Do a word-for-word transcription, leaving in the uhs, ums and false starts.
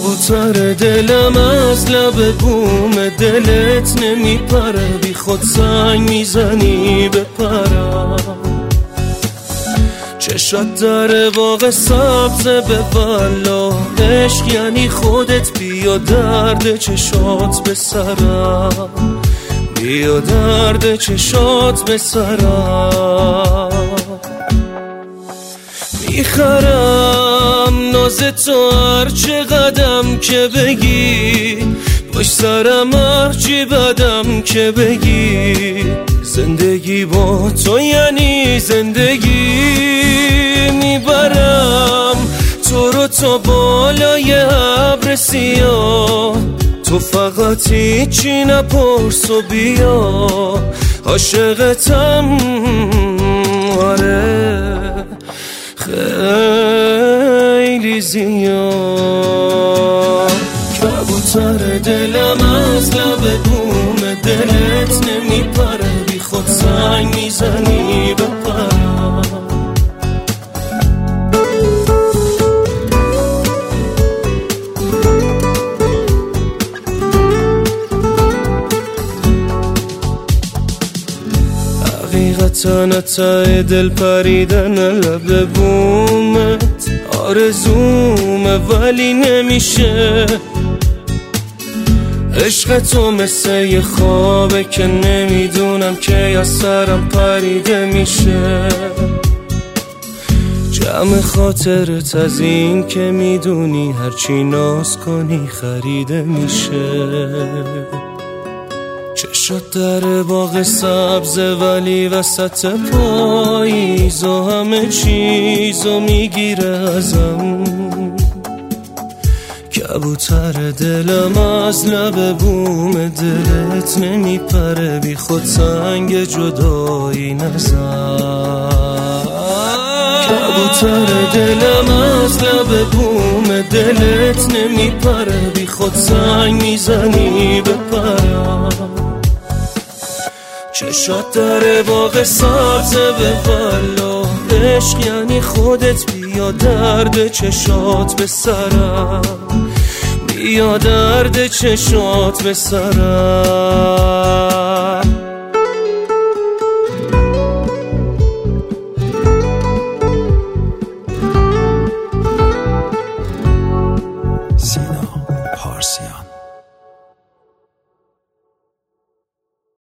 کبوتر دلم از لب بوم دلت نمیپره، بی خود سنگ میزنی بپرم. چشات در باغ سبز به والا، عشق یعنی خودت، بیا درد چشات به سرم، بیا درد چشات به سرم. میخرم ناز تو هر چه قدم که بگی، باش سرم هر چی بدم که بگی. زندگی با تو یعنی زندگی، میبرم تو رو تا بالای ابر سیاه. تو فقط هیچی نپرس و بیا، عاشقتم آره خیلی زیاد. کبوتر دلم از لب بوم دلت نمیپره، بی خود سنگ میزنی بپرم. حقیقتا ته دل پریدن لب بومت آرزومه ولی نمیشه. عشق تو مثل یه خوابه که نمیدونم که یا سرم پریده میشه. جمع خاطرت از این که میدونی هرچی ناز کنی خریده میشه. چشات در باغ سبز ولی وسط پاییز و همه چیزو میگیره ازم. کبوتر دلم از لب بوم دلت نمیپره، بی خود سنگ جدایی نزن. کبوتر دلم از لب بوم دلت نمیپره، بی خود سنگ میزنی بپرم. چشات در باغ سبز به والا، عشق یعنی خودت، بیا درد چشات به سرم، بیا درد چشات به سرم.